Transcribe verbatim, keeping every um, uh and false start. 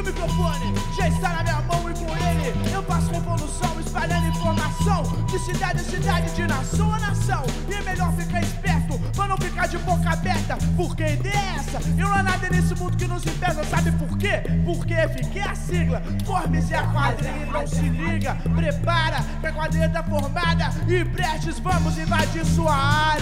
o microfone já está na minha mão e com ele eu passo revolução, espalhando informação de cidade a cidade, de nação a nação. E é melhor ficar esperto pra não ficar de boca aberta, porque a ideia é essa. E não há nada nesse mundo que nos impeça, sabe por quê? Porque fiquei a sigla, Formes e a quadrilha não se liga. Prepara que a quadrilha tá formada e prestes vamos invadir sua área.